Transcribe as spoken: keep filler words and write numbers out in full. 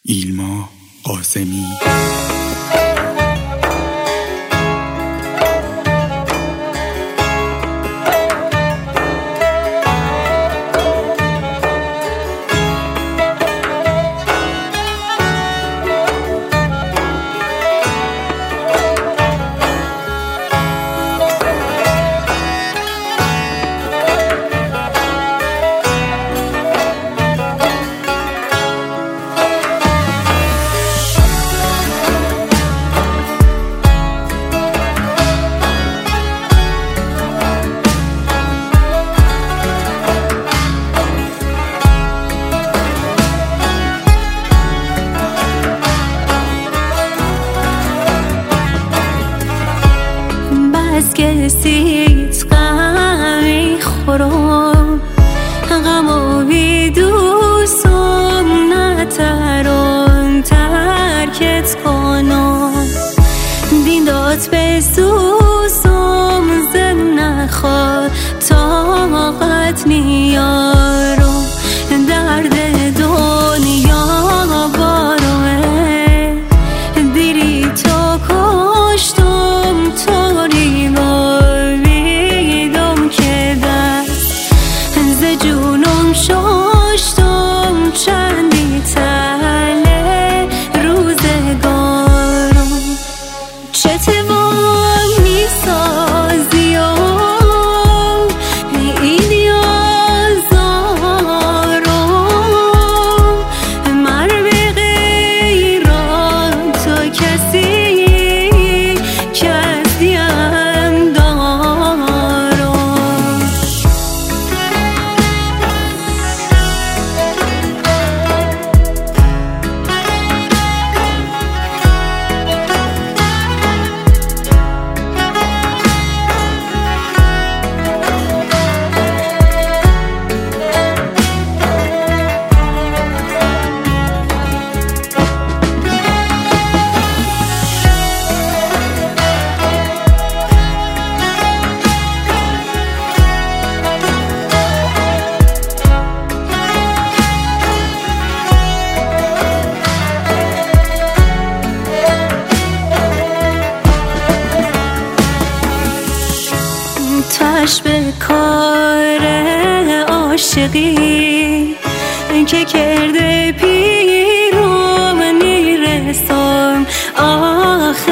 ایلما قاسمی. از کسیت غم میخورم، غم بی دوستم نترون ترکت کنم. دین داد به سوزم زن نخواد طاقت نیارم. درد دنیا باروه دیری تو کشتم، طوری باریدم که دست ز جونم ششتم. چندی تله روزگارم چه توان میسازی و این یازارم. مر به غیران تو کسی که از دیم دارم. تش به کار عاشقی که کرده پیرم نیرسم آخر